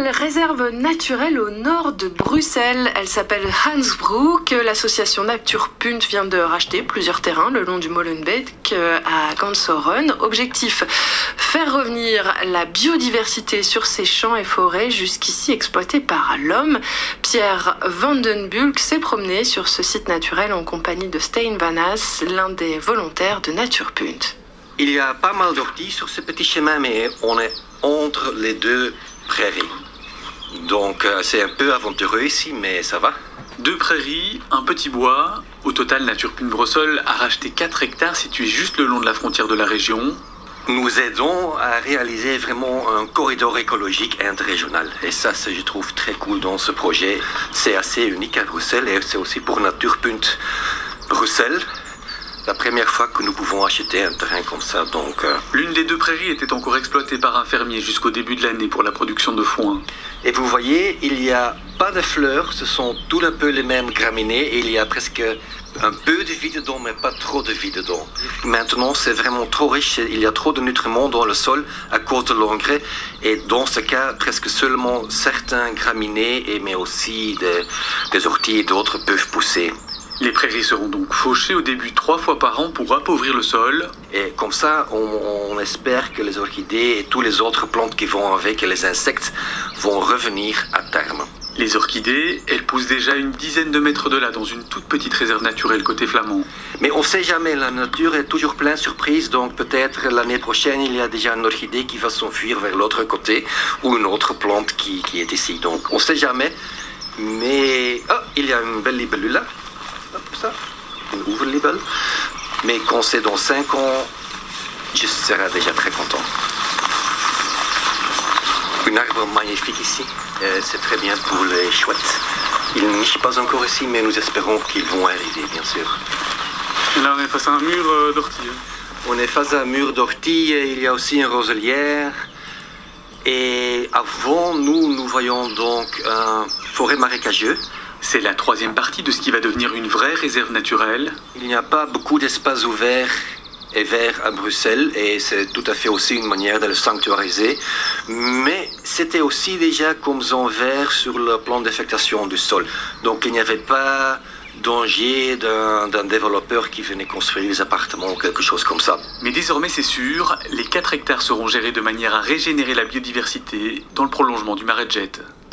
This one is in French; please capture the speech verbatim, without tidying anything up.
nouvelle réserve naturelle au nord de Bruxelles. Elle s'appelle Hansbroek. L'association Natuurpunt vient de racheter plusieurs terrains le long du Molenbeek à Gansoren. Objectif, faire revenir la biodiversité sur ces champs et forêts jusqu'ici exploités par l'homme. Pierre Van den Bulk s'est promené sur ce site naturel en compagnie de Stijn Van As, l'un des volontaires de Natuurpunt. Il y a pas mal d'orties sur ce petit chemin, mais on est entre les deux prairies. Donc euh, c'est un peu aventureux ici, mais ça va. Deux prairies, un petit bois. Au total, Natuurpunt Bruxelles a racheté quatre hectares situés juste le long de la frontière de la région. Nous aidons à réaliser vraiment un corridor écologique interrégional. Et ça, c'est, je trouve très cool dans ce projet. C'est assez unique à Bruxelles et c'est aussi pour Natuurpunt Bruxelles la première fois que nous pouvons acheter un terrain comme ça. Donc, euh... L'une des deux prairies était encore exploitée par un fermier jusqu'au début de l'année pour la production de foin. Et vous voyez, il n'y a pas de fleurs, ce sont tout un peu les mêmes graminées et il y a presque un peu de vie dedans, mais pas trop de vie dedans. Maintenant, c'est vraiment trop riche, il y a trop de nutriments dans le sol à cause de l'engrais et dans ce cas, presque seulement certains graminées, mais aussi des, des orties et d'autres peuvent pousser. Les prairies seront donc fauchées au début trois fois par an pour appauvrir le sol. Et comme ça, on, on espère que les orchidées et toutes les autres plantes qui vont avec et les insectes vont revenir à terme. Les orchidées, elles poussent déjà une dizaine de mètres de là dans une toute petite réserve naturelle côté flamand. Mais on ne sait jamais, la nature est toujours pleine de surprises, donc peut-être l'année prochaine il y a déjà une orchidée qui va s'enfuir vers l'autre côté ou une autre plante qui, qui est ici. Donc on ne sait jamais, mais... Oh, il y a une belle libellule là. Hop, ça, on ouvre les balles. Mais quand c'est dans cinq ans, je serai déjà très content. Un arbre magnifique ici, euh, c'est très bien pour les chouettes. Ils ne nichent pas encore ici, mais nous espérons qu'ils vont arriver, bien sûr. Et là, on est face à un mur euh, d'ortie. On est face à un mur d'ortie, il y a aussi une roselière. Et avant, nous, nous voyons donc un forêt marécageux. C'est la troisième partie de ce qui va devenir une vraie réserve naturelle. Il n'y a pas beaucoup d'espaces ouverts et verts à Bruxelles et c'est tout à fait aussi une manière de le sanctuariser. Mais c'était aussi déjà comme zone vert sur le plan d'affectation du sol. Donc il n'y avait pas danger d'un, d'un développeur qui venait construire des appartements ou quelque chose comme ça. Mais désormais c'est sûr, les quatre hectares seront gérés de manière à régénérer la biodiversité dans le prolongement du marais de Jette.